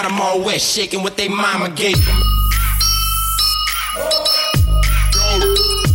them all wet, shaking what they mama gave them.